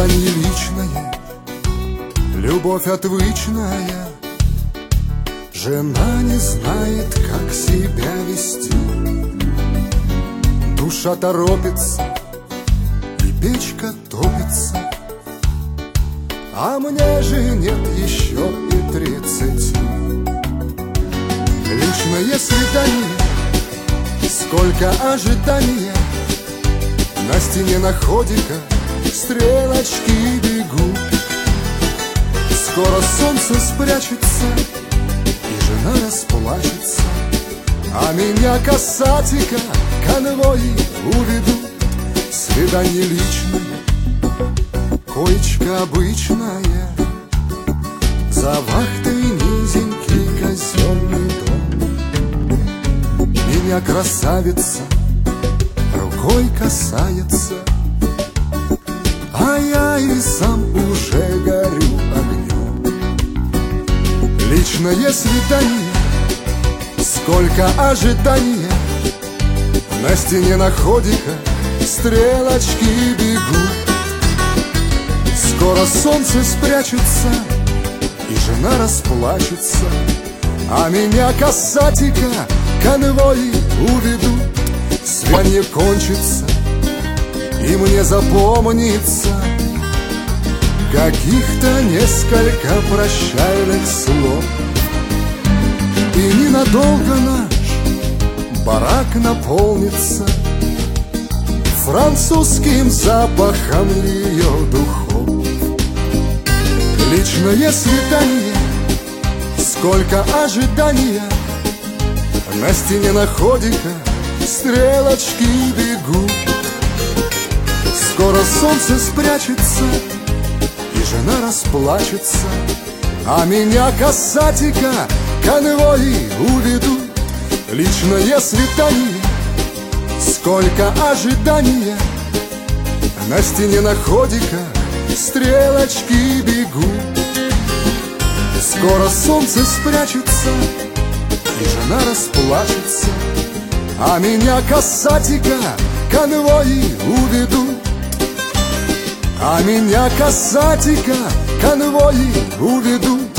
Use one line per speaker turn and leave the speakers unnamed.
свидание личное, любовь отвычная. Жена не знает, как себя вести, душа торопится, и печка топится, а мне же нет еще и 30. Личное свидание, сколько ожидания, на стене находика стрелочки бегут. Скоро солнце спрячется, и жена расплачется, а меня касатика конвои уведут. Свидание личное, коечка обычная, за вахтой низенький казенный дом. Меня красавица рукой касается, а я и сам уже горю огнем. Личное свидание, сколько ожидания, на стене находика стрелочки бегут. Скоро солнце спрячется, и жена расплачется, а меня касатика конвои уведут. Свидание кончится, и мне запомнится каких-то несколько прощальных слов. И ненадолго наш барак наполнится французским запахом ее духов. Личное свидание, сколько ожидания, на стене находика стрелочки бегут. Скоро солнце спрячется, и жена расплачется, а меня касатика конвои уведут. Личное свидание, сколько ожидания, на стене находика стрелочки бегут. Скоро солнце спрячется, и жена расплачется, а меня касатика конвои уведут. А меня касатика конвои уведут.